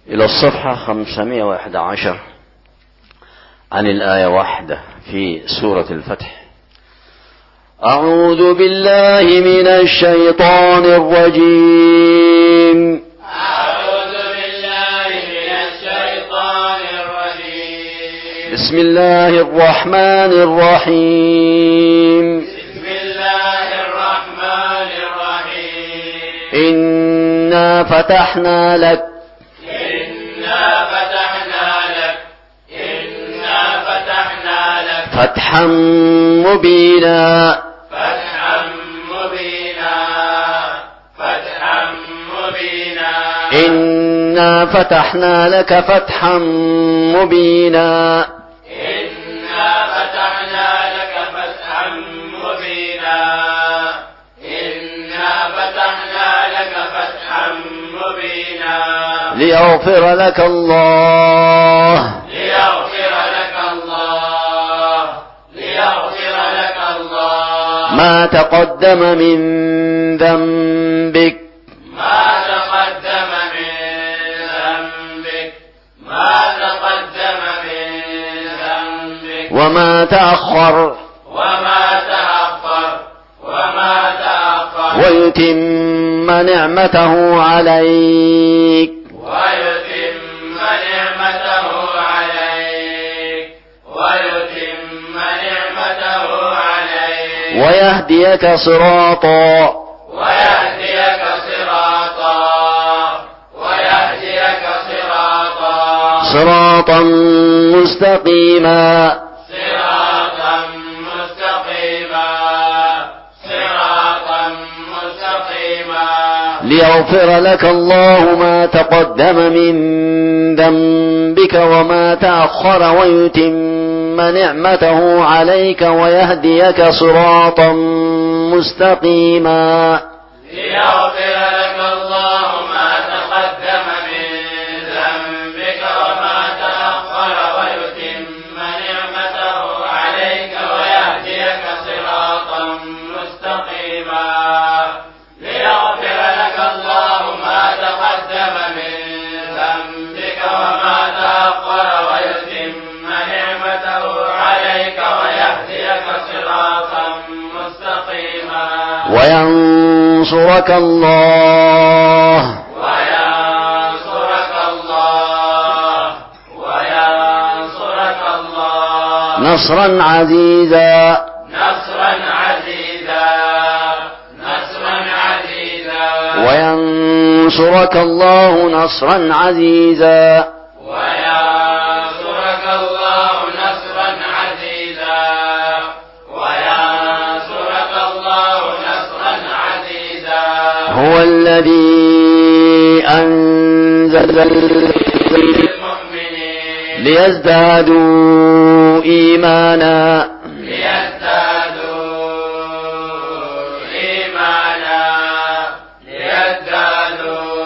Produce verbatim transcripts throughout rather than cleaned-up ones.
إلى الصفحة خمسمائة وأحد عشر عن الآية واحدة في سورة الفتح. أعوذ بالله من الشيطان الرجيم. أعوذ بالله من الشيطان الرجيم. بسم الله الرحمن الرحيم. بسم الله الرحمن الرحيم. إنا فتحنا لك إنا فتحنا لك إنا فتحنا لك فتحا مبينا فتحا مبينا فتحا مبينا إنا فتحنا لك فتحا مبينا إنا فتحنا لك فتحا مبينا إنا فتحنا لك فتحا مبينا ليغفر لك الله ليغفر لك الله ليغفر لك الله ما تقدم من ذنبك ما تقدم من ذنبك ما تقدم من ذنبك وما تأخر وما تأخر وما تأخر ويتم نعمته عليك ويتم نعمته عليك ويتم نعمته عليك ويهديك صراطا ويهديك صراطا ويهديك صراطا صراطا مستقيما صراطا مستقيما صراطا مستقيما ليغفر لك الله ما تقدم من ذنبك وما تأخر ويتم نعمته عليك ويهديك صراطا مستقيما ليغفر لك الله ما تقدم من ذنبك وما تأخر ويتم نعمته عليك ويهديك صراطا مستقيما ليغفر لك الله ما تقدم من ذنبك وما تأخر ويتم نعمته عليك ويهديك صراطا مستقيما وينصرك الله وينصرك الله وينصرك الله نصرا عزيزا نصرا عزيزا نصرا عزيزا وينصرك الله نصرا عزيزا وينصرك الله نصرا عزيزا وينصرك الله نصرا عزيزا هو الذي أنزل المؤمنين ليزدادوا إيمانا ليزدادوا إيمانا ليزدادوا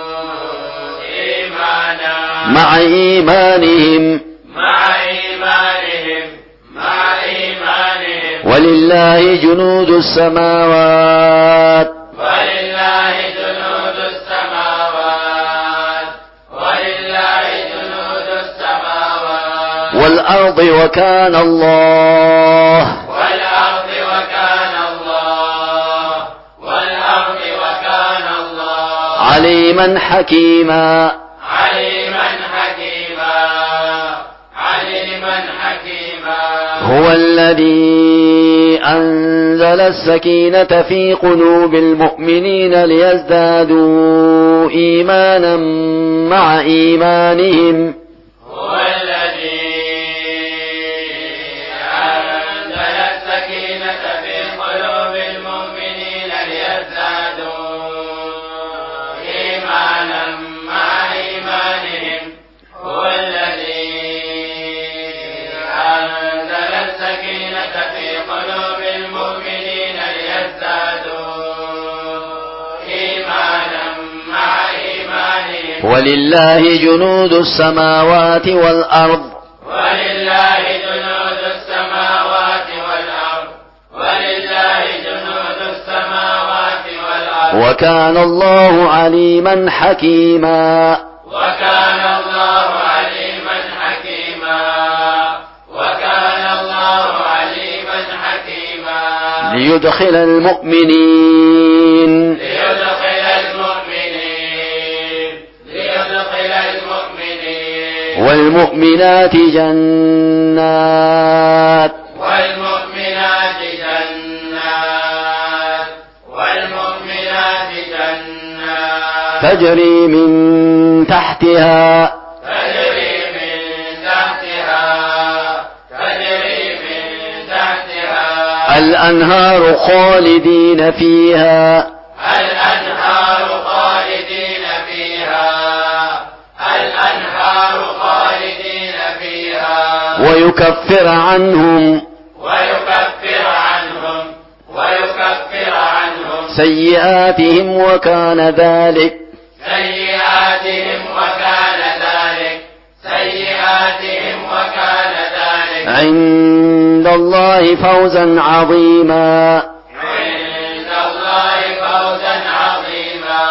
إيمانا مع إيمانهم مع إيمانهم مع إيمانهم ولله جنود السماوات ولله جنود السماوات ولله جنود السماوات والأرض وكان الله والأرض وكان الله والأرض وكان الله عليما حكيما عليما حكيما عليما حكيما هو الذي أنزل السكينة في قلوب المؤمنين ليزدادوا إيمانا مع إيمانهم هو الذي أنزل السكينة في قلوب المؤمنين ليزدادوا إيمانا مع إيمانهم هو الذي أنزل السكينة في قلوب المؤمنين ليزدادوا إيمانا مع إيمانهم ولله جنود السماوات والأرض ولله جنود السماوات والأرض ولله جنود السماوات والأرض وكان الله عليما حكيما وكان الله عليما حكيما وكان الله عليما حكيما ليدخل المؤمنين ليدخل المؤمنين ليدخل المؤمنين والمؤمنات جنات والمؤمنات جنات والمؤمنات جنات تجري من تحتها تجري من تحتها تجري من تحتها الأنهار خالدين فيها الأنهار خالدين فيها الأنهار خالدين فيها ويكفر عنهم ويكفر عنهم ويكفر عنهم سيئاتهم وكان ذلك سيئاتهم وكان ذلك سيئاتهم وكان ذلك عند الله فوزا عظيما عند الله فوزا عظيما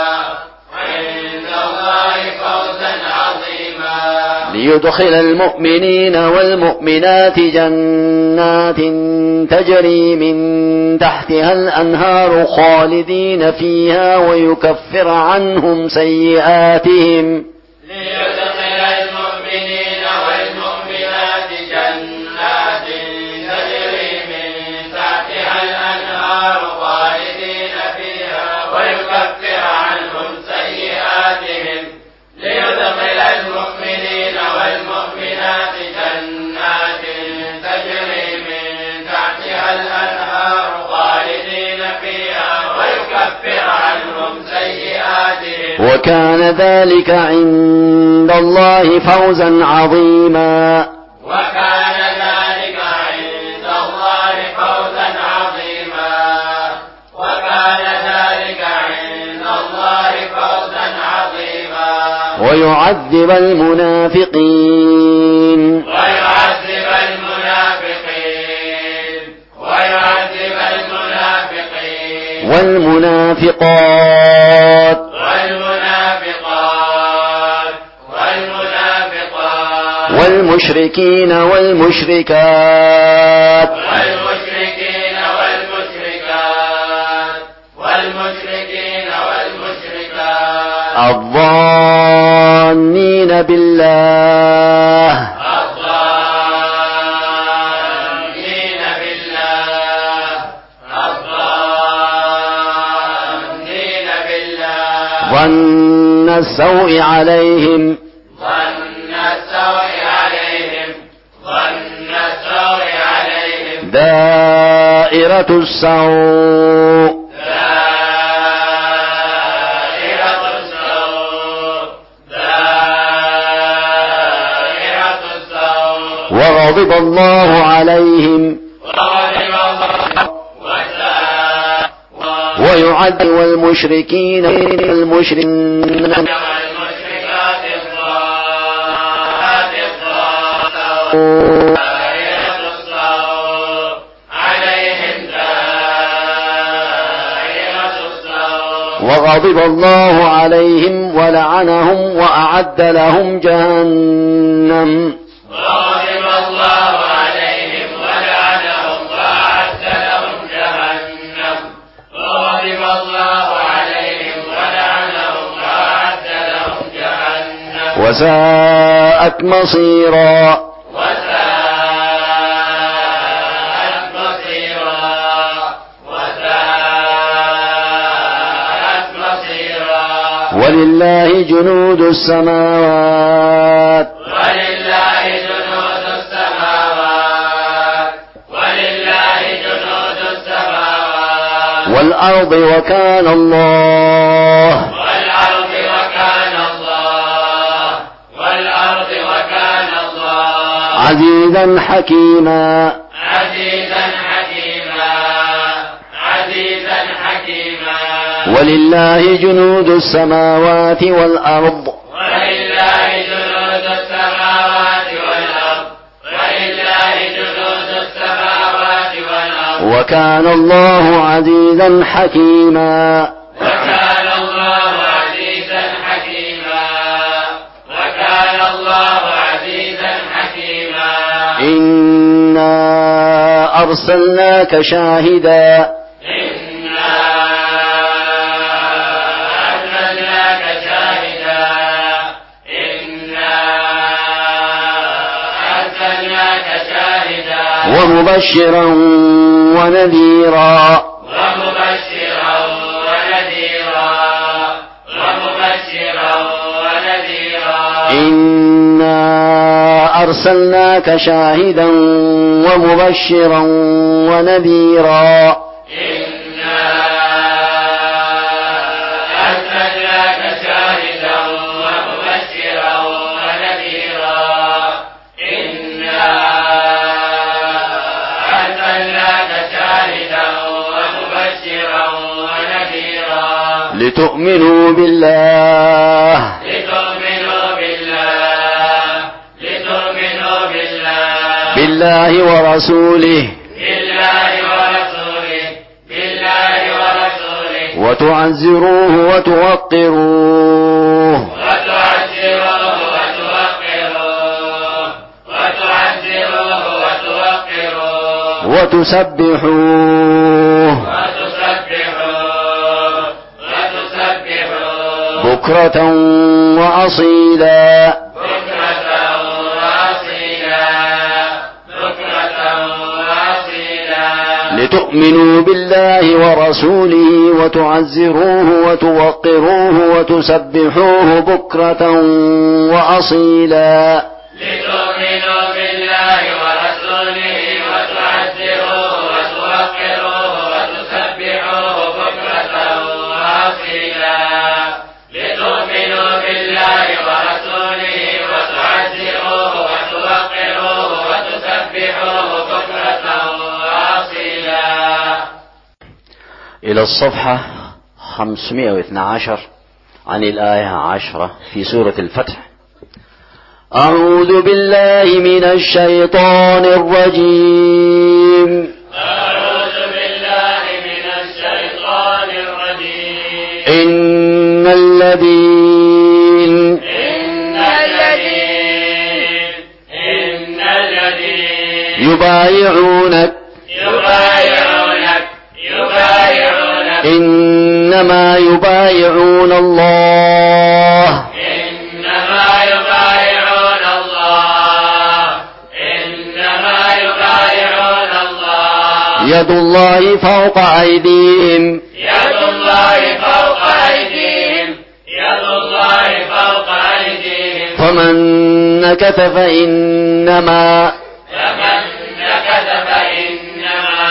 عند الله فوزا عظيما ليدخل المؤمنين والمؤمنات جنات تجري من تحتها الأنهار خالدين فيها ويكفر عنهم سيئاتهم ليدخل المؤمنين والمؤمنات جنات تجري من تحتها الأنهار خالدين فيها ويكفر عنهم سيئاتهم ليدخل المؤمنين والمؤمنات جنات تجري من تحتها الأنهار خالدين فيها ويكفر عنهم سيئاتهم وكان ذلك عند الله فوزا عظيما وكان ذلك عند الله فوزا عظيما وكان ذلك عند الله فوزا عظيما ويعذب المنافقين ويعذب المنافقين ويعذب المنافقين والمنافقات والمنافقات والمنافقات والمشركين والمشركات والمشركين والمشركات والمشركين والمشركات الظانين بالله الظانين بالله الظانين بالله ظن السوء عليهم ظن السوء عليهم ظن السوء عليهم دائرة السوء دائرة السوء دائرة السوء وغضب الله عليهم وغضب الله وساء ويعذب والمشركين والمشركين والمشركات الضالات الضالات دائرة السوء عليهم دائرة السوء وغضب الله عليهم ولعنهم وأعد لهم جهنم وغضب الله عليهم ولعنهم وأعد لهم جهنم وغضب الله عليهم ولعنهم وأعد لهم جهنم وساءت مصيرا وساءت مصيرا وساءت مصيرا ولله جنود السماوات ولله جنود السماوات ولله جنود السماوات والأرض وكان الله والأرض وكان الله والأرض وكان الله عزيزا حكيما عزيزا حكيما عزيزا حكيما ولله جنود السماوات والأرض ولله جنود السماوات والأرض ولله جنود السماوات والأرض وكان الله عزيزا حكيما وكان الله عزيزا حكيما أرسلناك شاهدا إنا أرسلناك شاهدا إنا أرسلناك شاهدا ومبشرا ونذيرا ومبشرا ونذيرا ومبشرا ونذيرا إنا أرسلناك شاهدا ومبشرا ونذيرا إنا أرسلناك شاهدا ومبشرا ونذيرا إنا أرسلناك شاهدا ومبشرا ونذيرا لتؤمنوا بالله لتؤمنوا بالله لتؤمنوا بالله بالله ورسوله بالله ورسوله بالله ورسوله وتعزروه وتوقروه وتعزروه وتوقروه وتعزروه وتوقروه وتسبحوه وتسبحوه وتسبحوه بكرة وأصيلا بكرة وأصيلا بكرة وأصيلا لتؤمنوا بالله ورسوله وتعزروه وتوقروه وتسبحوه بكرة وأصيلا لتؤمنوا بالله ورسوله وتعزروه وتوقروه وتسبحوه بكرة وأصيلا لتؤمنوا بالله ورسوله وتعزروه وتوقروه وتسبحوه بكرة وأصيلا. إلى الصفحة خمسمائة واثني عشر عن الآية عشرة في سورة الفتح. أعوذ بالله من الشيطان الرجيم. أعوذ بالله من الشيطان الرجيم. إن الذين إن الذين إن الذين يبايعونك يبايعونك يبايعونك إنما يبايعون الله إنما يبايعون الله إنما يبايعون الله يد الله فوق أيديهم يد الله فوق أيديهم يد الله فوق أيديهم فمن نكث فإنما فمن نكث فإنما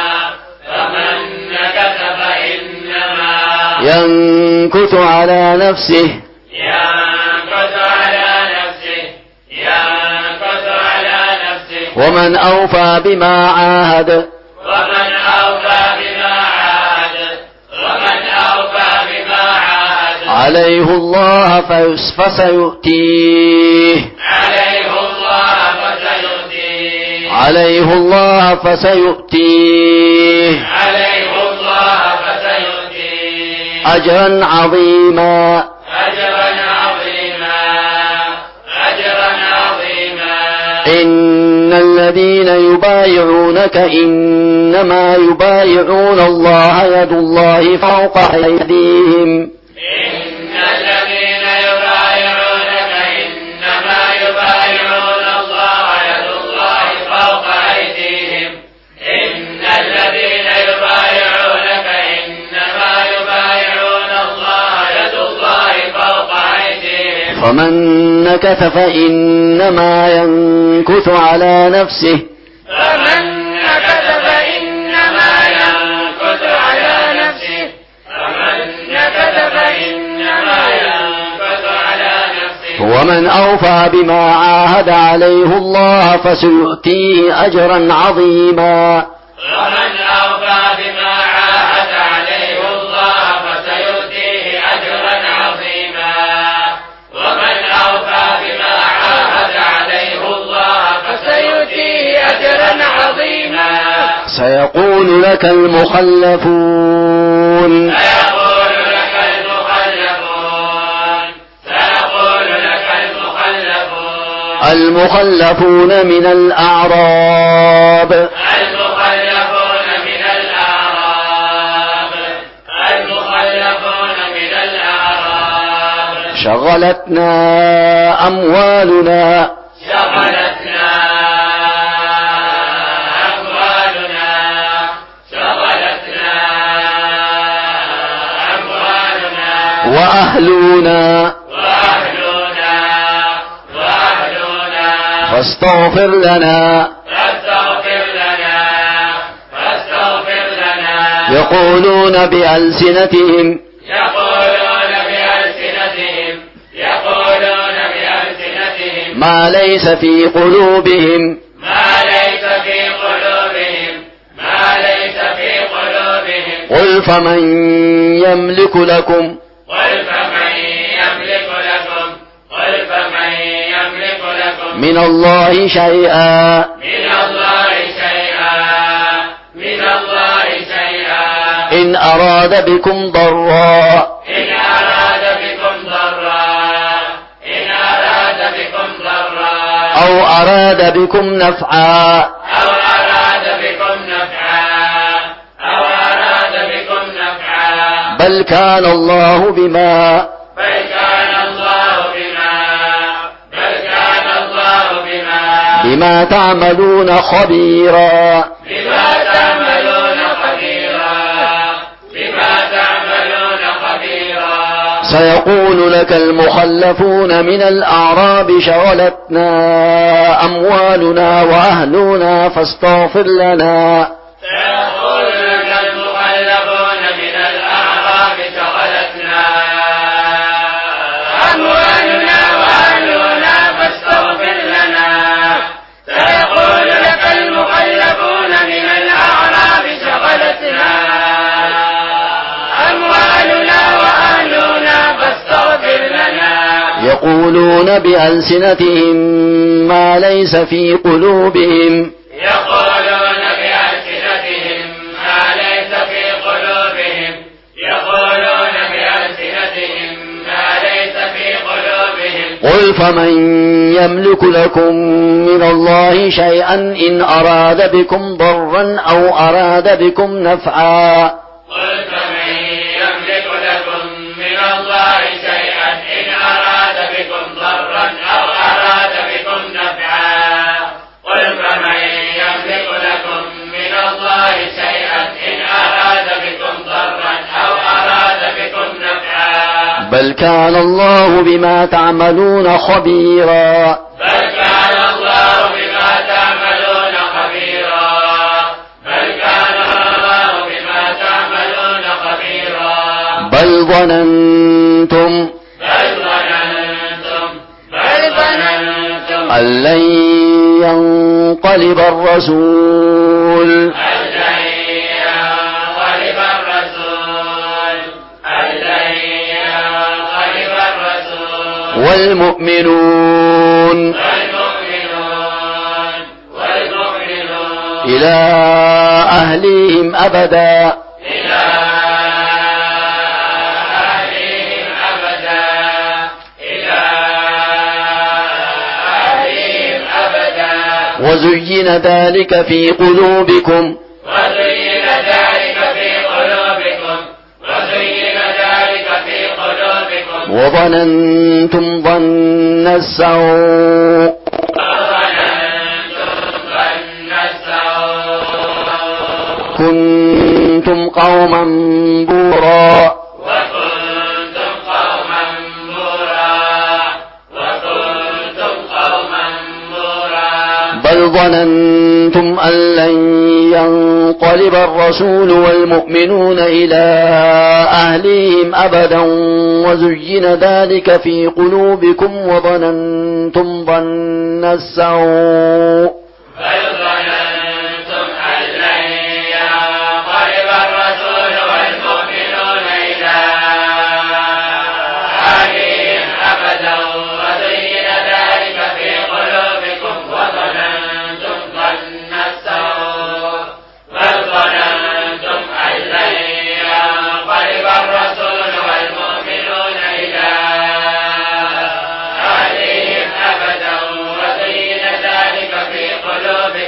فمن نكث فإنما ينكث على نفسه ينكث على نفسه ينكث على نفسه ومن أوفى بما عاهد ومن أوفى بما عاهد ومن أوفى بما عاهد عليه الله فيس- فسيؤتيه عليه الله فسيؤتيه عليه الله فسيؤتيه عليه الله فسيؤتيه أجرا عظيما. أجرا عظيما أجرا عظيما. إن الذين يبايعونك إنما يبايعون الله يد الله فوق أيديهم إن الذين يبايعونك إنما يبايعون الله يد الله فوق أيديهم إن الذين يبايعونك إنما يبايعون الله يد الله فوق أيديهم فمن نكث فإنما ينكث على نفسه فمن نكث فإنما ينكث على نفسه فمن نكث فإنما ينكث على نفسه ومن أوفى بما عاهد عليه الله فسيؤتيه أجرا عظيما. ومن أوفى بما عاهد عليه الله فسيؤتيه أجرا عظيما ومن أوفى بما عاهد عليه الله فسيؤتيه أجرا عظيما. سيقول لك المخلفون سيقول لك المخلفون سيقول لك المخلفون المخلفون من الأعراب المخلفون شغلتنا أموالنا شغلتنا أموالنا شغلتنا أموالنا وأهلنا وأهلنا وأهلنا فاستغفر لنا فاستغفر لنا فاستغفر لنا يقولون بألسنتهم يقولون بألسنتهم يقولون بألسنتهم ما ليس في قلوبهم ما ليس في قلوبهم ما ليس في قلوبهم قل فمن يملك لكم قل فمن يملك لكم قل فمن يملك لكم من الله شيئا من الله شيئا من الله شيئا إن أراد بكم ضرا إن أراد بكم ضرا إن أراد بكم ضرا أو أراد بكم نفعا أو أراد بكم نفعا أو أراد بكم نفعا بل كان الله بما بل كان الله بما بل كان الله بما بما تعملون خبيرا بما تعملون خبيرا بما تعملون خبيرا سيقول لك المخلفون من الأعراب شغلتنا أموالنا وأهلنا فاستغفر لنا سيقول لك المخلفون من الأعراب شغلتنا أموالنا وأهلنا فاستغفر لنا سيقول لك المخلفون من الأعراب شغلتنا أموالنا وأهلنا فاستغفر لنا يقولون بألسنتهم ما ليس في قلوبهم يقولون بألسنتهم ما ليس في قلوبهم يقولون بألسنتهم ما ليس في قلوبهم قل فمن يملك لكم من الله شيئا إن أراد بكم ضرا أو أراد بكم نفعا قل فمن يملك لكم من الله شيئا إن أراد بكم ضرا أو أراد بكم نفعا قل فمن يملك لكم من الله شيئا إن أراد بكم ضرا أو أراد بكم نفعا بل كان الله بما تعملون خبيرا بل كان الله بما تعملون خبيرا بل كان الله بما تعملون خبيرا بل ظننتم بل ظننتم بل ظننتم أن لن ينقلب الرسول أن لن ينقلب الرسول أن لن ينقلب الرسول والمؤمنون والمؤمنون والمؤمنون إلى أهليهم أبدا إلى أهلهم أبدا إلى أهلهم أبدا وزين ذلك في قلوبكم وزين ذلك في قلوبكم وزين ذلك في قلوبكم وظننتم ظن السوء وظننتم ظن السوء كنتم قوما بورا وكنتم قوما بورا وكنتم قوما بورا بل ظننتم أن لن ينقلب الرسول والمؤمنون إلى أهليهم أبدا وزين ذلك في قلوبكم وظننتم ظن السوء بل ظننتم أن لن ينقلب الرسول والمؤمنون إلى أهلهم أبدا وزين ذلك في قلوبكم وظننتم ظن السوء بل ظننتم أن لن ينقلب الرسول والمؤمنون إلى أهلهم أبدا وزين ذلك في قلوبكم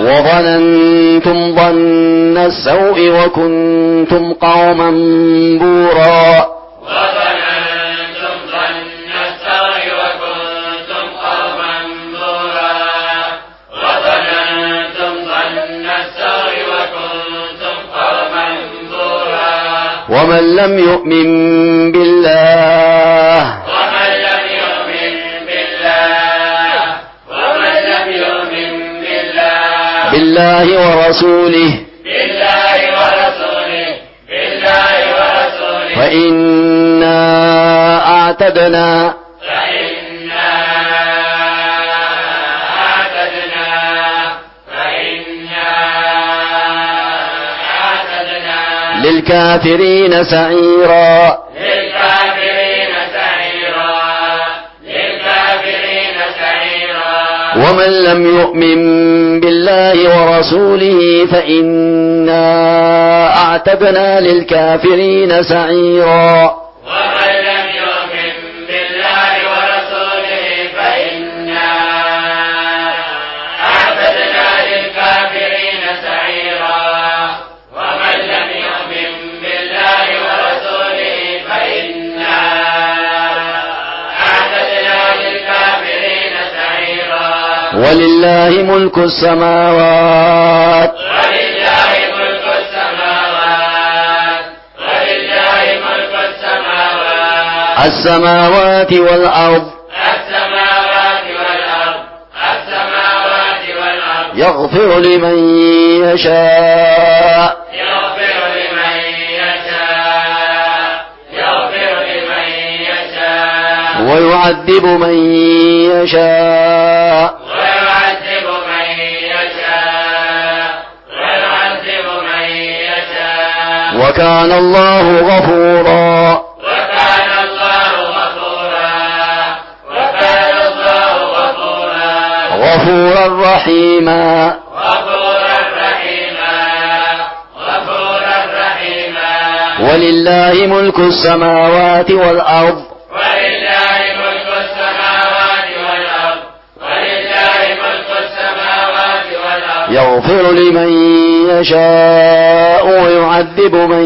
وظننتم ظن السوء وكنتم قوما بورا وظننتم ظن السوء وكنتم قوما بورا وظننتم ظن السوء وكنتم قوما بورا ومن لم يؤمن بالله ومن لم يؤمن بالله ومن لم يؤمن بالله بالله ورسوله بالله ورسوله بالله ورسوله فإنا أعتدنا فإنا أعتدنا فإنا أعتدنا للكافرين سعيرا للكافرين سعيرا للكافرين سعيرا ومن لم يؤمن بالله ورسوله فإنا أعتدنا للكافرين سعيرا ومن لم يؤمن بالله ورسوله فإنا أعتدنا للكافرين سعيرا ومن لم يؤمن بالله ورسوله فإنا أعتدنا للكافرين سعيرا ولله ملك السماوات ولله ملك السماوات ولله ملك السماوات السماوات والأرض السماوات والأرض السماوات والأرض يغفر لمن يشاء يغفر لمن يشاء يغفر لمن يشاء ويعذب من يشاء ويعذب من يشاء ويعذب من يشاء وكان الله غفورا وكان الله غفورا وكان الله غفورا غفورا رحيما غفورا رحيما غفورا رحيما ولله ملك السماوات والأرض ولله ملك السماوات والأرض ولله ملك السماوات والأرض يغفر لمن يشاء ويعذب من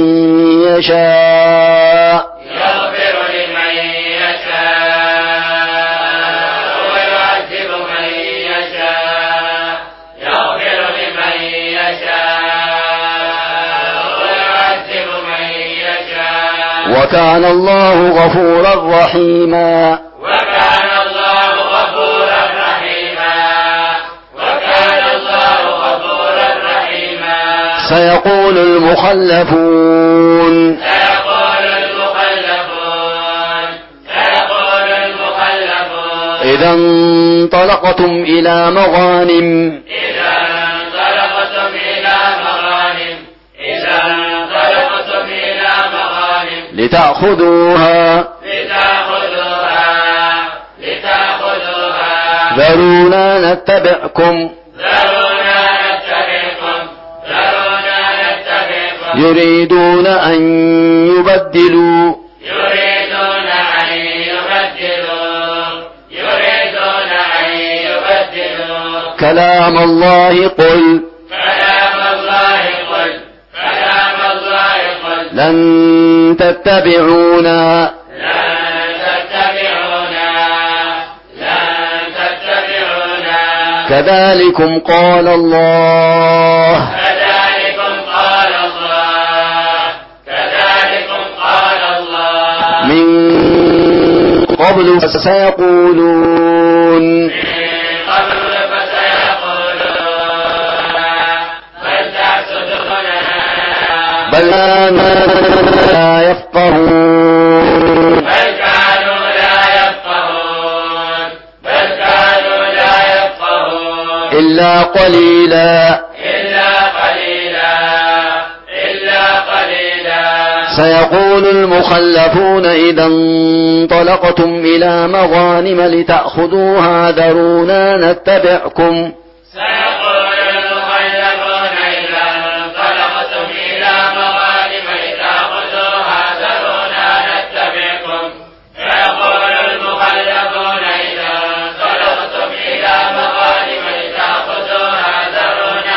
يشاء يغفر لمن يشاء ويعذب من يشاء يغفر لمن يشاء ويعذب من يشاء وكان الله غفورا رحيما وكان الله غفورا رحيما وكان الله غفورا رحيما سيقول المخلفون سيقول المخلفون سيقول المخلفون إذا انطلقتم إلى مغانم إذا انطلقتم إلى مغانم إذا انطلقتم إلى مغانم لتأخذوها لتأخذوها لتأخذوها ذرونا نتبعكم ذرونا نتبعكم ذرونا نتبعكم يريدون أن يبدلوا يريدون أن يبدلوا يريدون أن يبدلوا كلام الله قل كلام الله قل كلام الله قل لن تتبعونا لن تتبعونا لن تتبعونا كذلكم قال الله كذلكم قال الله كذلكم قال الله من قبل فسيقولون من قبل فسيقولون بل تحسدوننا بل لا يفقهون بل كانوا لا يفقهون بل كانوا لا يفقهون إلا قليلا إلا قليلا إلا قليلا سيقول المخلفون إذا انطلقتم إلى مغانم لتأخذوها ذرونا نتبعكم سيقول المخلفون إذا انطلقتم إلى مغانم لتأخذوها ذرونا نتبعكم سيقول المخلفون إذا انطلقتم إلى مغانم لتأخذوها ذرونا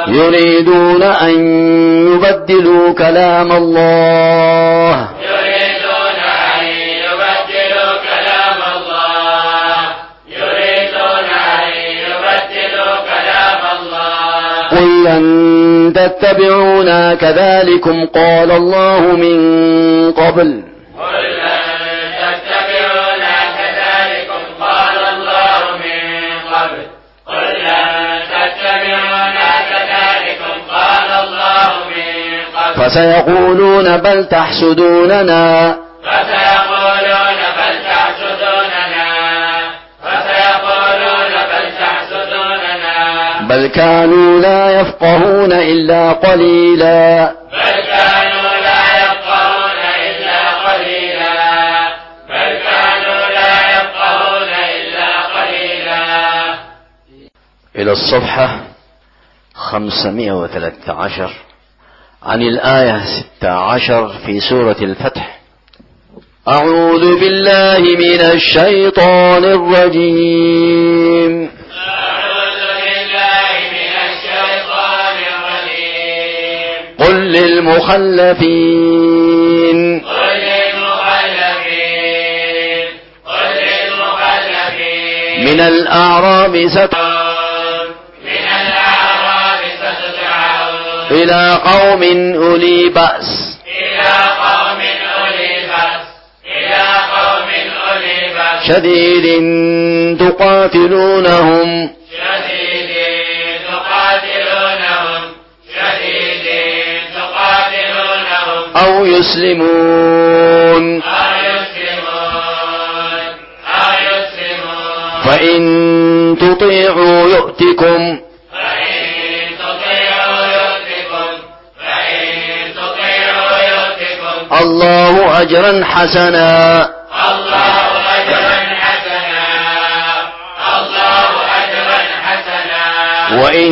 يريدون أن يبدلوا كلام الله يريدون أن يبدلوا كلام الله يريدون أن يبدلوا كلام الله قل لن تتبعونا كذلكم قال الله من قبل قل لن تتبعونا كذلكم قال الله من قبل قل لن تتبعونا كذلكم قال الله من قبل فسيقولون بل تحسدوننا فسيقولون بل تحسدوننا فسيقولون بل تحسدوننا بل كانوا لا يفقهون إلا قليلا بل كانوا لا يفقهون إلا قليلا بل كانوا لا يفقهون إلا قليلا. إلى الصفحة خمسمائة وثلاثة عشر عن الآية ستة عشر في سورة الفتح. أعوذ بالله من الشيطان الرجيم. أعوذ بالله من الشيطان الرجيم. قل للمخلفين قل للمخلفين قل للمخلفين من الأعراب ست من الأعراب ستدعون إلى قوم أولي بأس إلى قوم أولي بأس إلى قوم أولي بأس شديد تقاتلونهم شديد تقاتلونهم شديد تقاتلونهم أو يسلمون أو يسلمون أو يسلمون فإن تطيعوا يؤتكم فإن تطيعوا يؤتكم فإن تطيعوا يؤتكم الله أجرا حسنا الله أجرا حسنا الله أجرا حسنا. وإن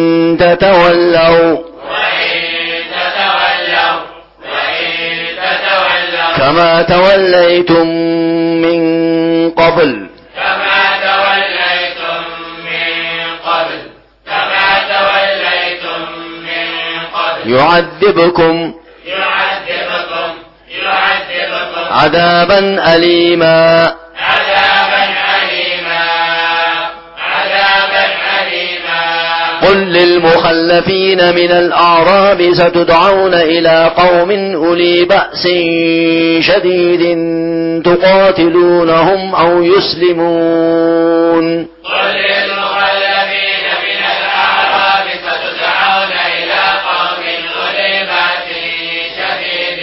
تتولوا وإن تتولوا وإن تتولوا كما توليتم من قبل كما توليتم من قبل كما توليتم من قبل يعذبكم يعذبكم يعذبكم عذابا أليما عذابا أليما عذابا أليما. قل للمخلفين من الأعراب ستدعون إلى قوم أولي بأس شديد تقاتلونهم أو يسلمون قل للمخلفين من الأعراب ستدعون إلى قوم أولي بأس شديد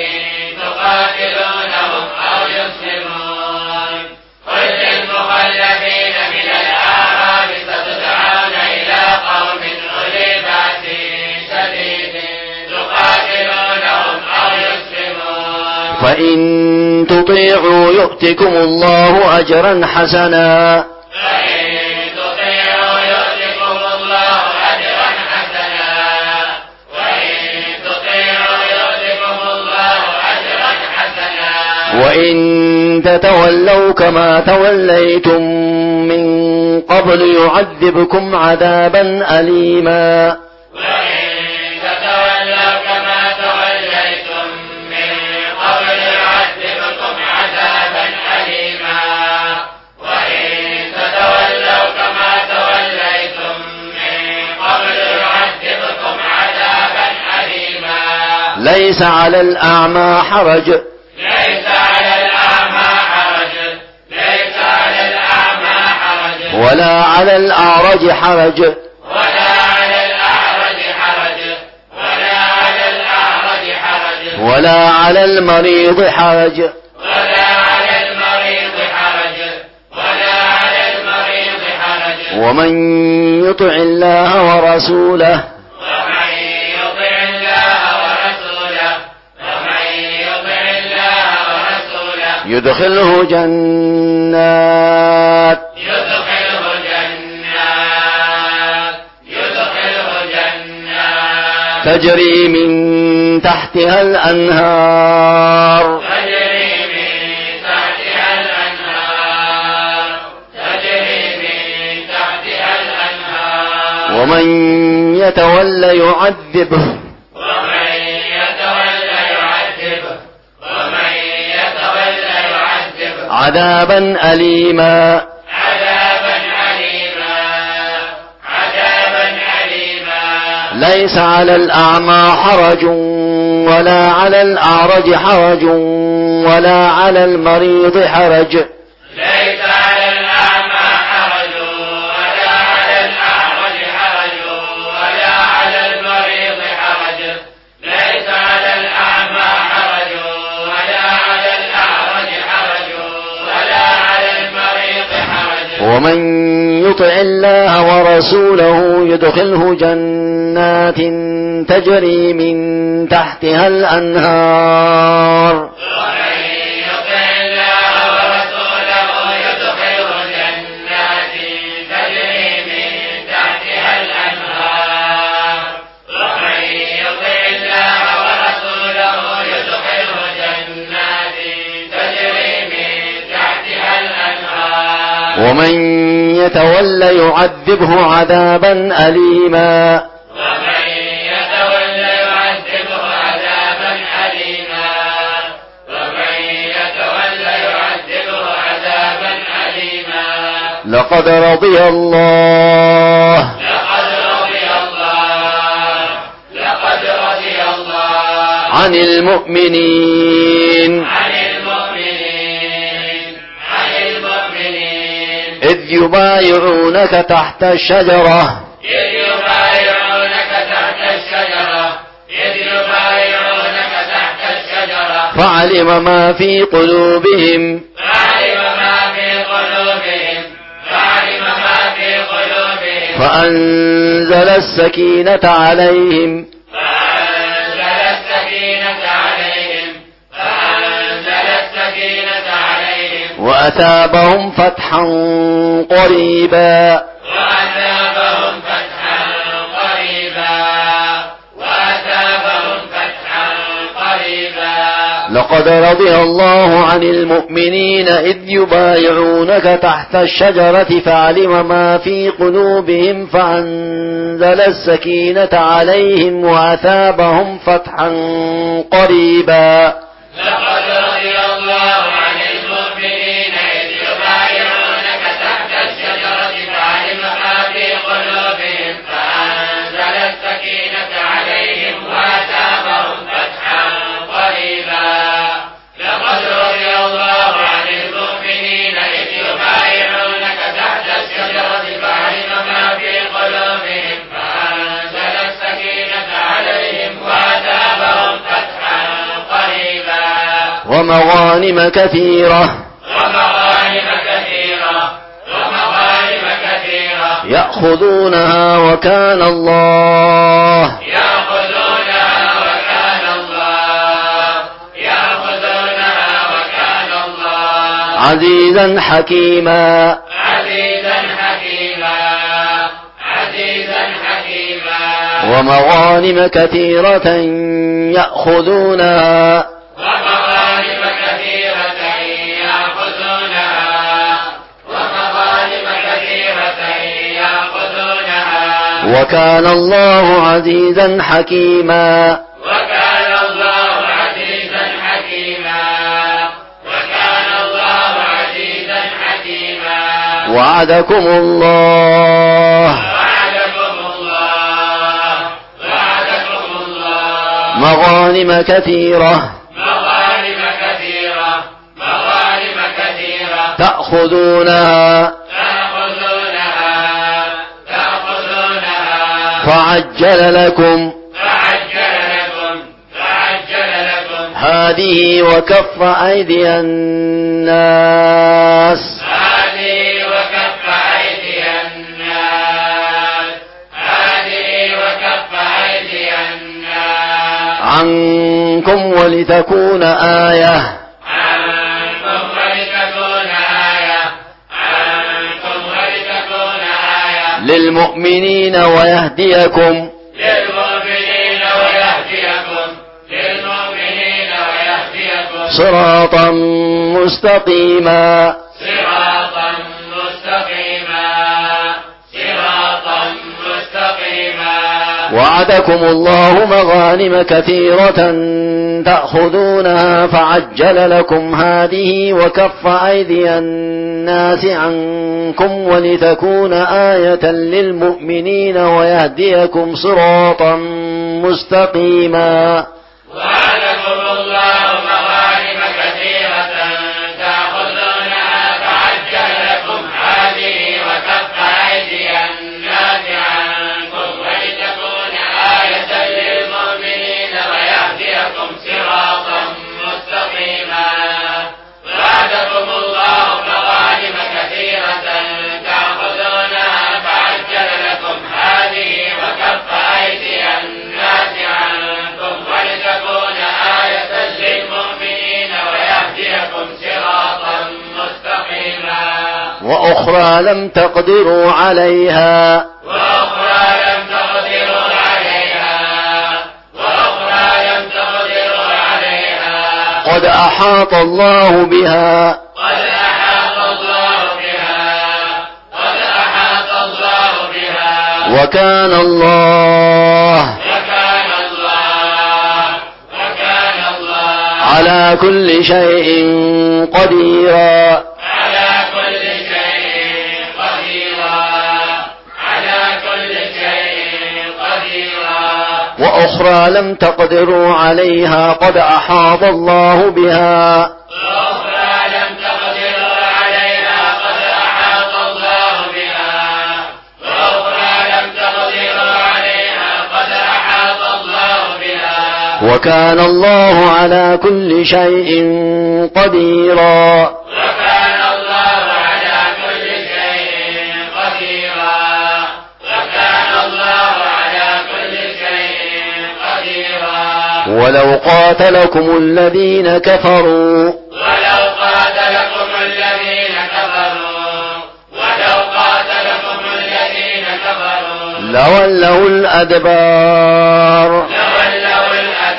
تقاتلونهم أو يسلمون قل للمخلفين من الأعراب ستدعون إلى قوم أولي بأس شديد تقاتلونهم أو يسلمون فإن تطيعوا يؤتكم الله أجرا حسنا فإن تطيعوا يؤتكم الله أجرا حسنا وإن تطيعوا يؤتكم الله أجرا حسنا. وإن تتولوا كما توليتم من قبل يعذبكم عذابا أليما وإن تتولوا كما توليتم من قبل يعذبكم عذابا أليما. وإن تتولوا كما توليتم من قبل يعذبكم عذابا أليما. ليس على الأعمى حرج ليس على الأعمى حرج ليس على الأعمى حرج ولا على الأعرج حرج ولا على الأعرج حرج ولا على الأعرج حرج ولا على المريض حرج ولا على المريض حرج ولا على المريض حرج. ومن يطع الله ورسوله ومن يطع الله ورسوله ومن يطع الله ورسوله يدخله جنات يدخله جنات يدخله جنات تجري من تحتها الأنهار تجري من تحتها الأنهار تجري من تحتها الأنهار. ومن يتولى يعذبه ومن يتولى يعذبه ومن يتولى يعذبه عذابا أليما عذابا أليما عذابا أليما. ليس على الأعمى حرج ولا على الأعرج حرج ولا على المريض حرج ليس على الأعمى حرج ولا على الأعرج حرج ولا على المريض حرج. ليس على الأعمى حرج ولا على الأعرج حرج ولا على المريض حرج. ومن يطع الله ورسوله يدخله جنات تجري من تحتها الأنهار ومن يطع الله ورسوله يدخله جنات تجري من تحتها الأنهار. ومن يطع الله ورسوله يدخله جنات تجري من تحتها الأنهار. ومن يتولى يعذبه عذابا أليما ومن يتولى يعذبه عذابا أليما. ومن يتولى يعذبه عذابا أليما. لقد رضي الله لقد رضي الله لقد رضي الله عن المؤمنين عن المؤمنين عن المؤمنين إذ يبايعونك تحت الشجرة إذ يبايعونك تحت الشجرة إذ يبايعونك تحت الشجرة فعلم ما في قلوبهم فعلم ما في قلوبهم فعلم ما في قلوبهم فأنزل السكينة عليهم فأنزل السكينة عليهم فأنزل السكينة عليهم وأثابهم فتحا قريبا وأثابهم فتحا قريبا وأثابهم فتحا قريبا. لقد رضي الله عن المؤمنين إذ يبايعونك تحت الشجرة فعلم ما في قلوبهم فأنزل السكينة عليهم وأثابهم فتحا قريبا. لقد رضي الله عن المؤمنين إذ يبايعونك تحت الشجرة فعلم ما في قلوبهم فأنزل السكينة عليهم وأثابهم فتحا قريبا. لقد رضي الله عن المؤمنين إذ يبايعونك تحت الشجرة فعلم ما في قلوبهم فأنزل السكينة عليهم وأثابهم فتحا قريبا. ومغانم كثيرة ومغانم كثيرة ومغانم كثيرة يأخذونها وكان الله يأخذونها وكان الله يأخذونها وكان الله عزيزا حكيما. عزيزا حكيما عزيزا حكيما. ومغانم كثيرة يأخذونها ومغانم كثيرة يأخذونها ومغانم كثيرة يأخذونها. وكان الله عزيزا حكيما. وكان الله عزيزا حكيما. وكان الله عزيزا حكيما. وعدكم الله وعدكم الله وعدكم الله مغانم كثيرة مغانم كثيرة مغانم كثيرة تأخذونها تأخذونها تأخذونها فعجل لكم فعجل لكم فعجل لكم هذه وكف أيدي الناس هذه وكف أيدي الناس هذه وكف أيدي الناس عنكم ولتكون آية عنكم ولتكون آية عنكم ولتكون آية للمؤمنين ويهديكم للمؤمنين ويهديكم للمؤمنين ويهديكم صراطا مستقيما. صراطا مستقيما صراطا مستقيما. وعدكم الله مغانم كثيرة تأخذونها فعجل لكم هذه وكف أيدي الناس عنكم ولتكون آية للمؤمنين ويهديكم صراطا مستقيما. وعدكم الله مغانم كثيرة تأخذونها فعجل لكم هذه وكف أيدي الناس عنكم ولتكون آية للمؤمنين ويهديكم صراطا مستقيما. وعدكم الله مغانم كثيرة تأخذونها فعجل لكم هذه وكف أيدي الناس عنكم ولتكون آية للمؤمنين ويهديكم صراطا مستقيما. وأخرى لم تقدروا عليها وأخرى لم تقدروا عليها وأخرى لم تقدروا عليها قد أحاط الله بها قد أحاط الله بها قد أحاط الله بها وكان الله وكان الله وكان الله على كل شيء قديرا. على كل شيء قديرا على كل شيء قديرا. وأخرى لم تقدروا عليها قد أحاط الله بها وأخرى لم تقدروا عليها قد أحاط الله بها وأخرى لم تقدروا عليها قد أحاط الله بها. وكان الله على كل شيء قديرا. وكان الله على كل شيء قديرا وكان الله على كل شيء قديرا. ولو قاتلكم الذين كفروا ولو قاتلكم الذين كفروا ولو قاتلكم الذين كفروا لولوا الأدبار لولوا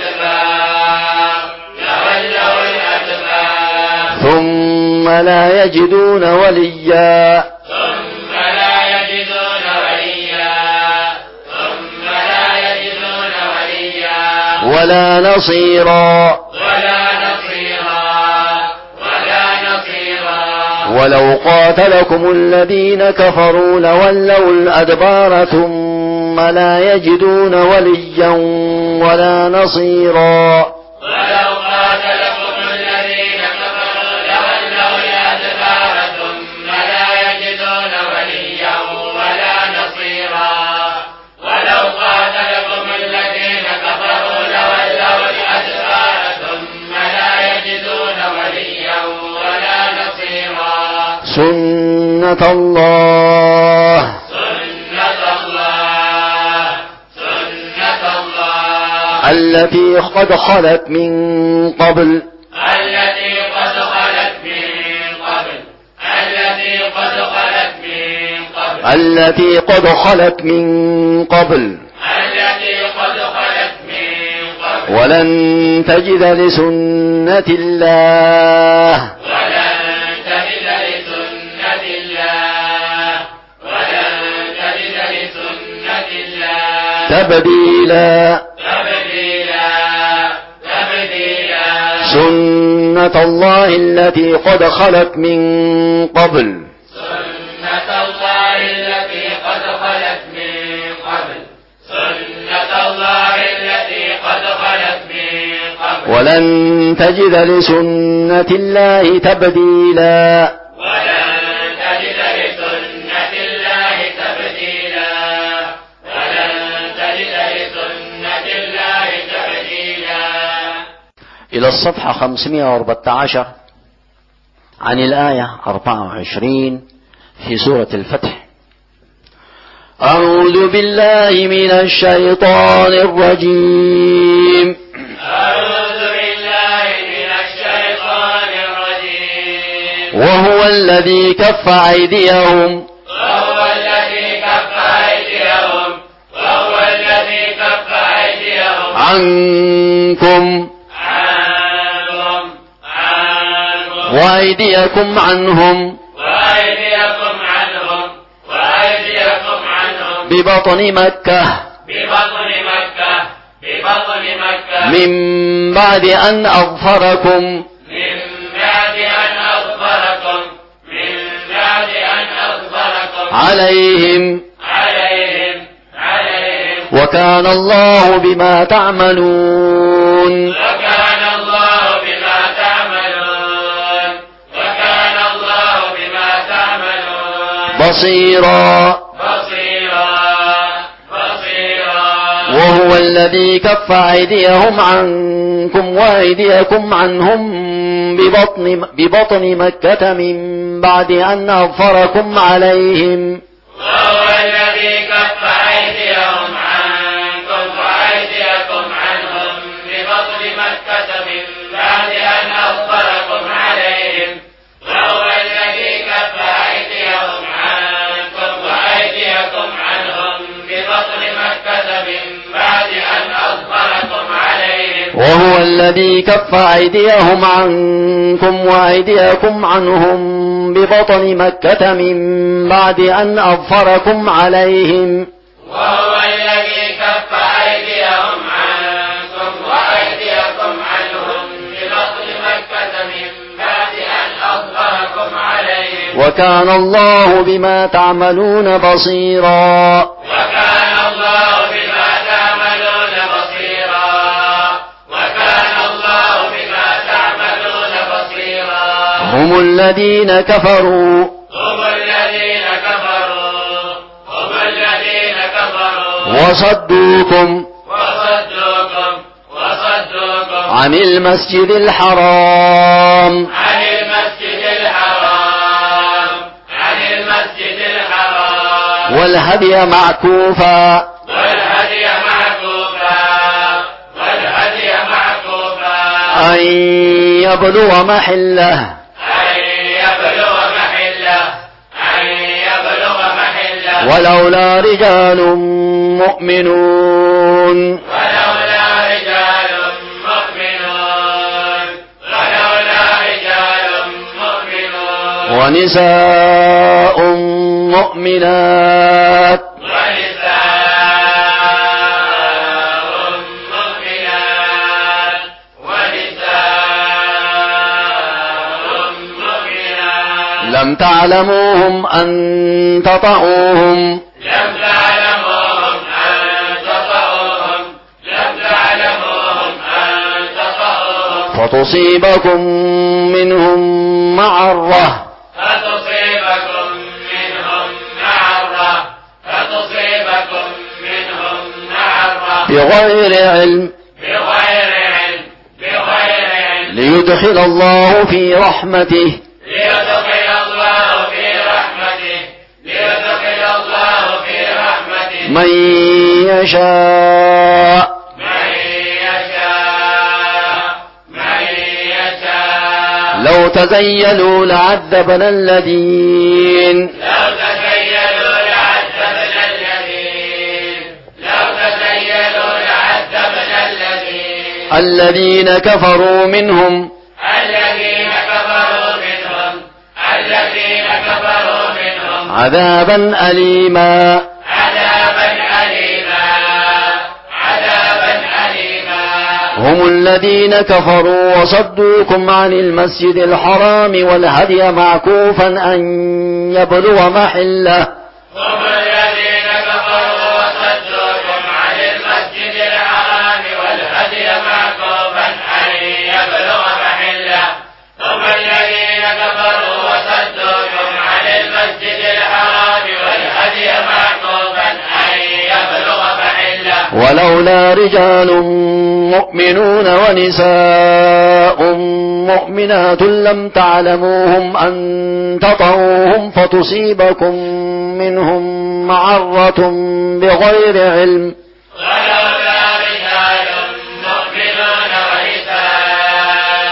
الأدبار لولوا الأدبار ثم لا يجدون وليا ثم لا يجدون وليا ثم لا يجدون وليا ولا نصيرا. ولا نصيرا ولا نصيرا. ولو قاتلكم الذين كفروا لولوا الأدبار ثم لا يجدون وليا ولا نصيرا. ولو قاتلكم الذين كفروا لولوا الأدبار ثم لا يجدون وليا ولا نصيرا. ولو قاتلكم الذين كفروا لولوا الأدبار ثم لا يجدون وليا ولا نصيرا. سنة الله سنة الله سنة الله التي قد خلت من قبل التي قد خلت من قبل التي قد خلت من قبل التي قد خلت من قبل التي قد خلت من قبل. ولن تجد لسنة الله ولن تجد لسنة الله ولن تجد لسنة الله تبديلا. تبديلا تبديلا. سنة الله التي قد خلت من قبل سنة الله التي قد خلت من قبل سنة الله التي قد خلت من قبل. ولن تجد لسنة الله تبديلا. ولن تجد لسنة الله تبديلا ولن تجد لسنة الله تبديلا. إلى الصفحة خمسمائة وأربعة عشر عن الآية أربعة وعشرين في سورة الفتح. أعوذ بالله من الشيطان الرجيم. أعوذ بالله من الشيطان الرجيم. وهو الذي كف أيديهم وهو الذي كف أيديهم وهو الذي كف أيديهم عنكم عنهم عنهم وأيديكم عنهم وأيديكم عنهم وأيديكم عنهم ببطن مكة ببطن من بعد أن أظفركم من بعد أن أظفركم من بعد أن أظفركم عليهم عليهم عليهم وكان الله بما تعملون وكان الله بما تعملون وكان الله بما تعملون بصيرا بصيرا بصيرا وهو الذي كف أيديهم عنكم وأيديكم عنهم ببطن, ببطن مكة من بعد أن أظفركم عليهم وهو الذي كف أيديهم عنكم وأيديكم عنهم ببطن مكة من بعد أن أظفركم عليهم وهو الذي كف أيديهم عنكم وأيديكم عنهم ببطن مكة من بعد أن أظفركم عليهم وهو الذي كف أيديهم عنكم وأيديكم عنهم ببطن مكة من بعد أن أظفركم عليهم وهو الذي كف أيديهم عنكم وأيديكم عنهم ببطن مكة من بعد أن أظفركم عليهم وكان الله بما تعملون بصيرا وكان الله بما تعملون بصيرا وكان الله بما تعملون بصيرا هم الذين كفروا هم الذين كفروا هم الذين كفروا وصدوكم وصدوكم وصدوكم عن المسجد الحرام عن المسجد الحرام عن المسجد الحرام والهدي معكوفا والهدي معكوفا والهدي معكوفا أن يبلغ محله أن يبلغ محله أن يبلغ محله ولولا رجال مؤمنون ولولا رجال مؤمنون ولولا رجال مؤمنون ونساء مؤمنات ونساء مؤمنات ونساء مؤمنات لم تعلموهم أن تطؤوهم لم تعلموهم أن تطؤوهم لم تعلموهم أن تطؤوهم فتصيبكم منهم معرة فتصيبكم منهم معرة فتصيبكم منهم معرة بغير علم بغير علم بغير علم ليدخل الله في رحمته ليدخل الله في رحمته ليدخل الله في رحمته من يشاء من يشاء من يشاء لو تزيلوا لعذبنا الذين لو تزيلوا لعذبنا الذين لو تزيلوا لعذبنا الذين الذين كفروا منهم الذين كفروا منهم الذين كفروا منهم عذابا أليما عذابا أليما عذابا أليما هم الذين كفروا وصدوكم عن المسجد الحرام والهدي معكوفا أن يبلغ محله هم الذين كفروا وصدوكم عن المسجد الحرام والهدي معكوفا أن يبلغ محله هم الذين كفروا وصدوكم عن المسجد الحرام والهدي معكوفا أن يبلغ محله ولولا رجال مؤمنون ونساء مؤمنات لم تعلموهم أن تطؤوهم فتصيبكم منهم معرة بغير علم ولولا رجال مؤمنون ونساء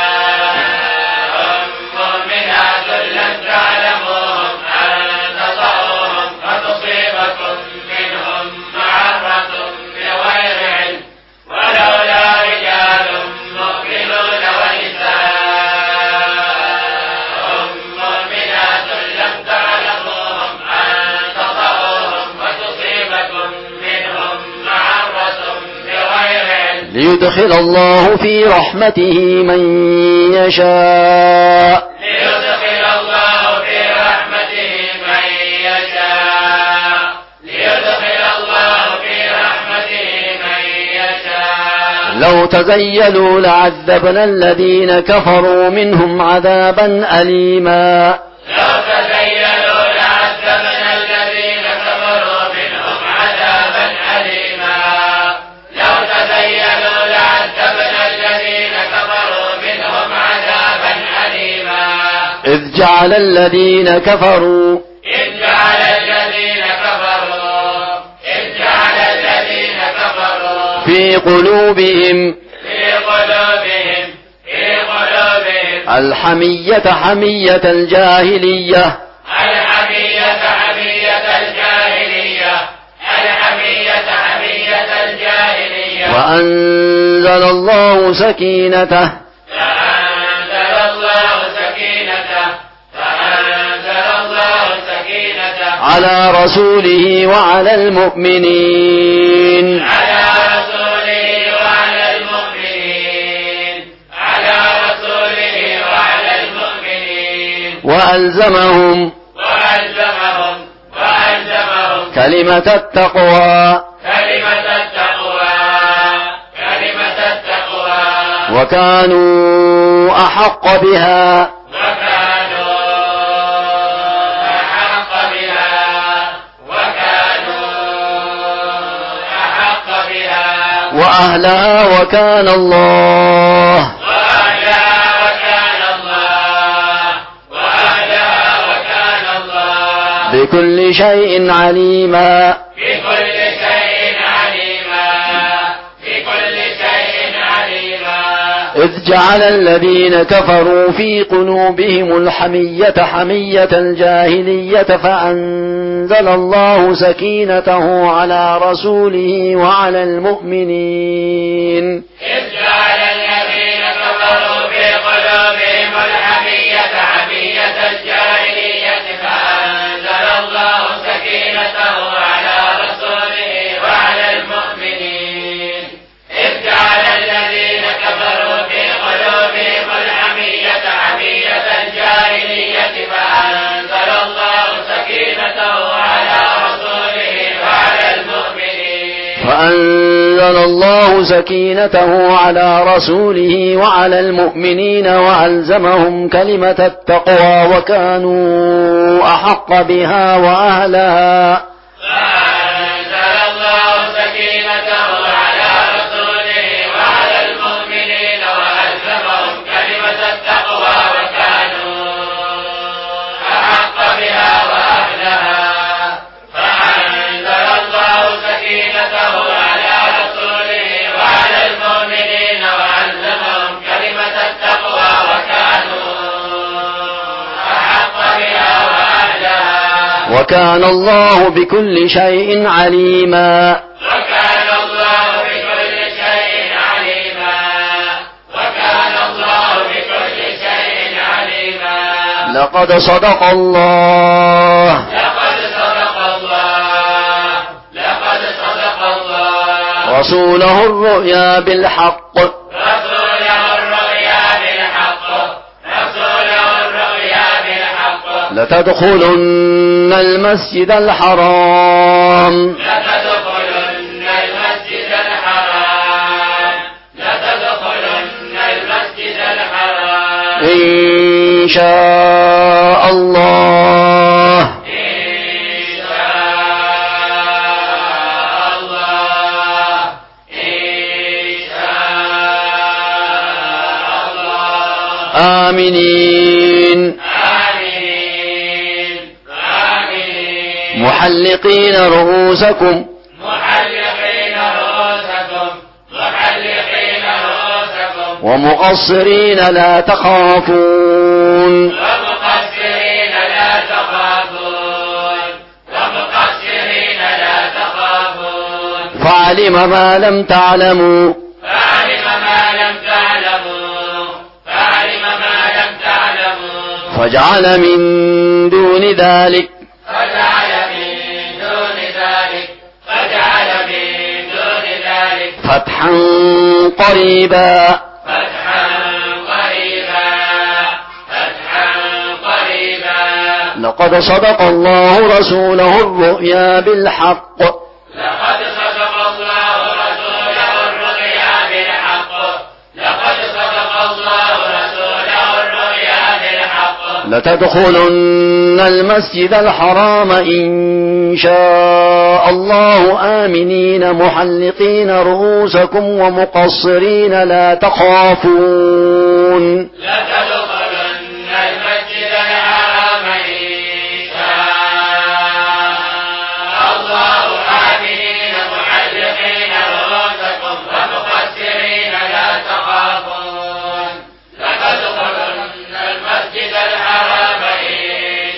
مؤمنات لم تعلموهم أن تطؤوهم فتصيبكم منهم معرة بغير علم ولولا رجال مؤمنون ونساء مؤمنات لم تعلموهم أن تطؤوهم فتصيبكم منهم معرة ليدخل الله في رحمته من يشاء ليدخل الله في رحمته من يشاء ليدخل الله في رحمته من يشاء لو تزيلوا لعذبنا الذين كفروا منهم عذابا أليما لو تزيلوا لعذبنا الذين كفروا منهم عذابا أليما لو تزيلوا لعذبنا الذين كفروا منهم عذابا أليما إذ جعل الذين كفروا إذ جعل الذين كفروا إذ جعل الذين كفروا في قلوبهم في قلوبهم في قلوبهم الحمية حمية الجاهلية الحمية حمية الجاهلية الحمية حمية الجاهلية وأنزل الله سكينته فأنزل الله سكينته فأنزل الله سكينته على رسوله وعلى المؤمنين على رسوله وعلى المؤمنين على رسوله وعلى المؤمنين وألزمهم وألزمهم وألزمهم كلمة التقوى كلمة التقوى كلمة التقوى وكانوا أحق بها وكانوا أحق بها وكانوا أحق بها وأهلها وكان الله وأهلها وكان الله وأهلها وكان الله بكل شيء عليما بكل شيء عليما بكل شيء عليما إذ جعل الذين كفروا في قلوبهم الحمية حمية الجاهلية فأنزل الله سكينته على رسوله وعلى المؤمنين إذ جعل الذين كفروا في قلوبهم الحمية حمية الجاهلية فأنزل الله سكينته على رسوله وعلى المؤمنين إذ جعل الذين كفروا في قلوبهم الحمية حمية الجاهلية فأنزل الله سكينته على رسوله وعلى المؤمنين فأنزل الله سكينته على رسوله وعلى المؤمنين وألزمهم كلمة التقوى وكانوا أحق بها وأهلها فأنزل الله سكينته على رسوله وعلى المؤمنين وألزمهم كلمة التقوى وكانوا أحق بها وأهلها فأنزل الله سكينته على رسوله وعلى المؤمنين وألزمهم كلمة التقوى وكانوا أحق بها وأهلها وكان الله بكل شيء عليما وكان الله بكل شيء عليما وكان الله بكل شيء عليما لقد صدق الله لقد صدق الله لقد صدق الله رسوله الرؤيا بالحق رسوله الرؤيا بالحق رسوله الرؤيا بالحق لتدخلن المسجد الحرام لتدخلن المسجد الحرام لتدخلن المسجد الحرام إن شاء الله إن شاء الله إن شاء الله آمنين آمين آمين محلقين رؤوسكم محلقين رؤوسكم محلقين رؤوسكم ومقصرين لا تخافون ومقصرين لا تخافون ومقصرين لا تخافون فعلم ما لم تعلموا فعلم ما لم تعلموا فعلم ما لم تعلموا فجعل من دون ذلك فجعل من دون ذلك فجعل من دون ذلك فتحا فتحا قريبا فتحا قريبا فتحا قريبا لقد صدق الله رسوله الرؤيا بالحق لقد صدق الله رسوله الرؤيا بالحق لقد صدق الله رسوله الرؤيا بالحق لتدخلن المسجد الحرام إن شاء الله آمنين محلقين رؤوسكم ومقصرين لا تخافون لتدخلن المسجد الحرام إن شاء الله آمنين محلقين رؤوسكم ومقصرين لا تخافون لتدخلن المسجد الحرام إن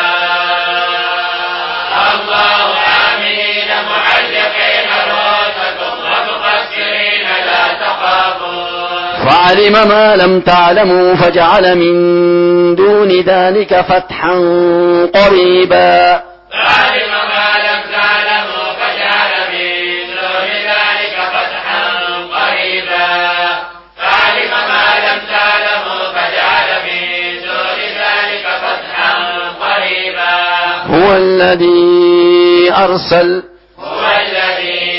شاء الله آمنين محلقين رؤوسكم ومقصرين لا تخافون فعلم ما لم تعلموا فجعل من دون ذلك فتحا قريبا فعلم ما لم تعلموا فجعل من دون ذلك فتحا قريبا فعلم ما لم تعلموا فجعل من دون ذلك فتحا قريبا هو الذي أرسل هو الذي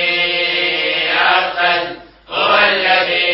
أرسل هو الذي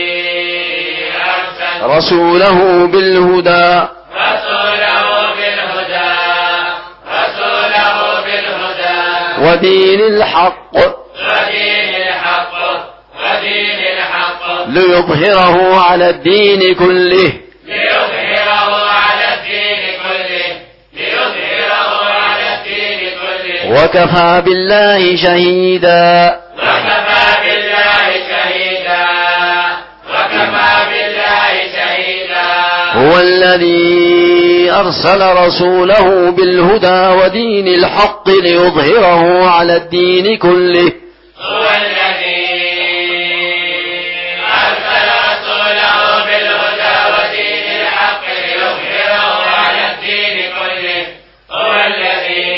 أرسل رسوله بالهدى رسوله بالهدى رسوله بالهدى ودين الحق ودين الحق ودين الحق ليظهره على الدين كله ليظهره على الدين كله ليظهره على الدين كله وكفى بالله شهيدا وكفى بالله شهيدا وكفى بالله شهيدا هو الذي أرسل رسوله بالهدى ودين الحق ليظهره على الدين كله هو الذي أرسل رسوله بالهدى ودين الحق ليظهره على الدين كله هو الذي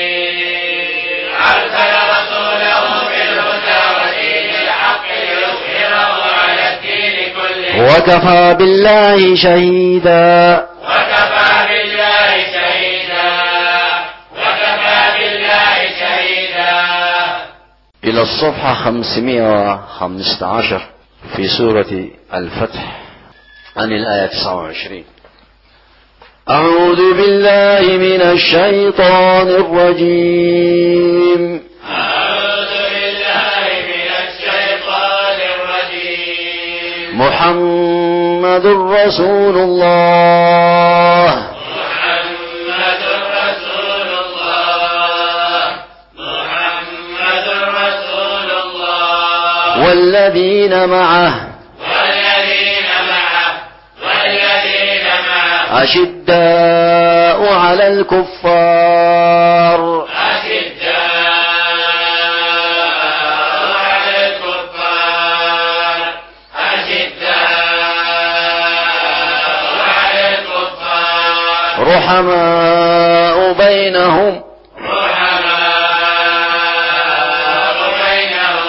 أرسل رسوله بالهدى ودين الحق ليظهره على الدين كله وكفى بالله شهيدا وكفى بالله شهيدا وكفى بالله شهيدا إلى الصفحة خمسمائة وخمسة عشر في سورة الفتح عن الآية تسعة وعشرين. أعوذ بالله من الشيطان الرجيم. أعوذ بالله من الشيطان الرجيم. محمد رسول الله محمد رسول الله محمد رسول الله والذين معه والذين معه والذين معه أشداء على الكفار أشداء على الكفار أشداء على الكفار رحماء بينهم رحماء بينهم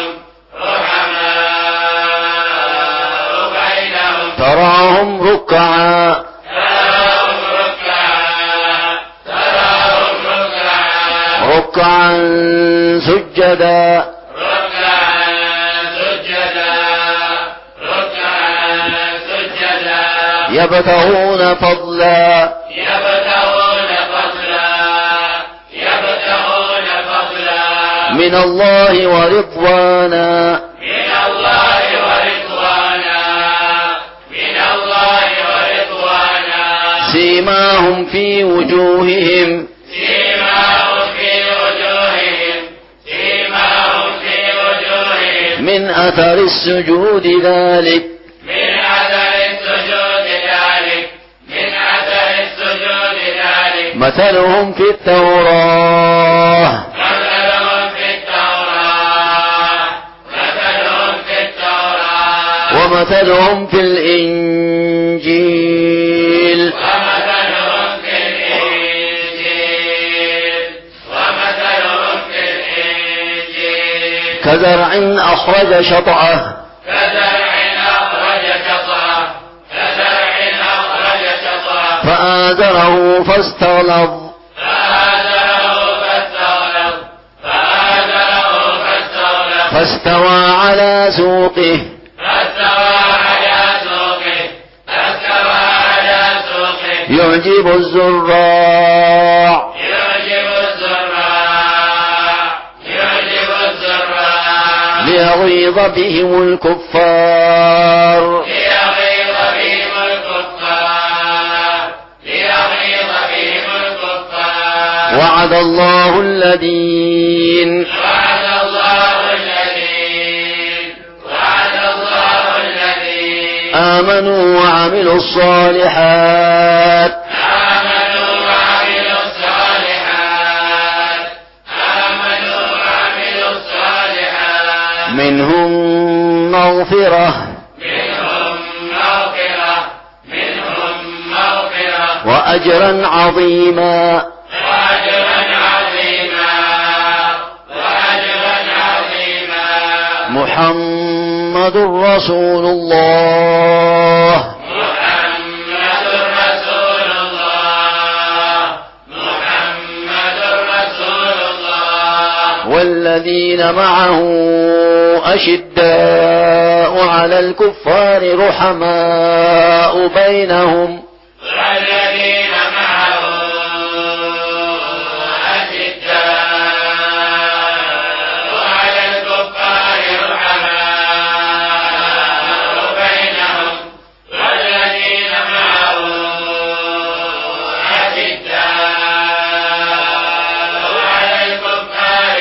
رحماء بينهم تراهم ركعا تراهم ركعا تراهم ركعا ركعا سجدا ركعا سجدا ركعا سجدا يبتغون فضلا يبتغون فضلا يبتغون فضلا من الله ورضوانا من الله ورضوانا من الله ورضوانا سيماهم في وجوههم سيماهم في وجوههم سيماهم في وجوههم من أثر السجود ذلك من أثر السجود ذلك من أثر السجود ذلك مثلهم في التوراة مثلهم في التوراة مثلهم في التوراة ومثلهم في الإنجيل ومثلهم في الإنجيل ومثلهم في الإنجيل كزرع أخرج شطأه كزرع أخرج شطأه كزرع أخرج شطأه فآزره فاستغلظ فآزره فاستغلظ فآزره فاستغلظ فاستوى على سوقه فاستوى على سوقه فاستوى على سوقه يعجب الزراع يعجب الزراع يعجب الزراع ليغيظ بهم الكفار ليغيظ بهم الكفار ليغيظ بهم الكفار وعد الله الذين وعد الله الذين وعد الله الذين آمنوا وعملوا الصالحات آمنوا وعملوا الصالحات آمنوا وعملوا الصالحات منهم مغفرة منهم مغفرة منهم مغفرة وأجرا عظيما وأجرا عظيما وأجرا عظيما محمد رسول الله محمد رسول الله محمد رسول الله والذين معه أشداء على الكفار رحماء بينهم والذين معه أشداء على الكفار رحماء بينهم والذين معه أشداء على الكفار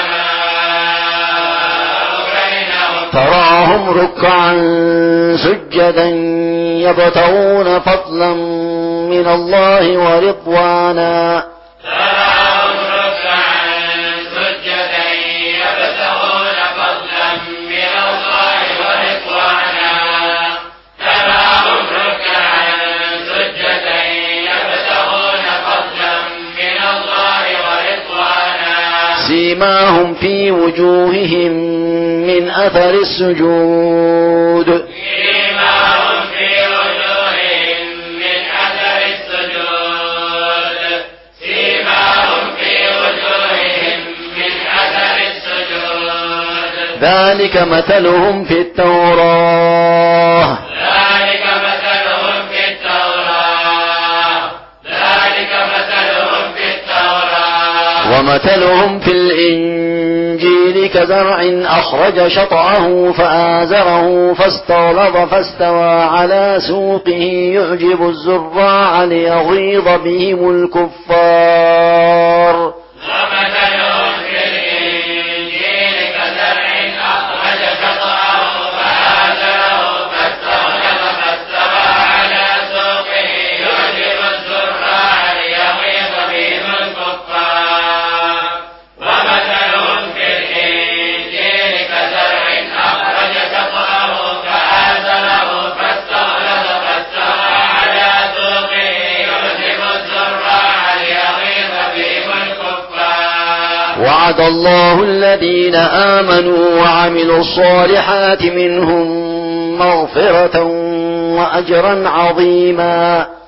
رحماء بينهم تراهم ركعا سجدا يبتغون فضلا من الله ورضوانا تراهم ركعا سجدا يبتغون فضلا من الله ورضوانا تراهم ركعا سجدا يبتغون فضلا من الله ورضوانا سيماهم في وجوههم من أثر السجود سيماهم في وجوههم من أثر السجود سيماهم في وجوههم من أثر السجود ذلك مثلهم في التوراة ذلك مثلهم في التوراة ذلك مثلهم في التوراة ومثلهم في الإنجيل كزرع أخرج شطأه فآزره فاستغلظ فاستوى على سوقه يعجب الزراع ليغيظ بهم الكفار ومثلهم في الإنجيل كزرع أخرج شطأه فآزره فاستغلظ فاستوى على سوقه يعجب الزراع ليغيظ بهم الكفار ومثلهم في الإنجيل كزرع أخرج شطأه فآزره فاستغلظ فاستوى على سوقه يعجب الزراع ليغيظ بهم الكفار وعد الله الذين آمنوا وعملوا الصالحات منهم مغفرة وأجرا عظيما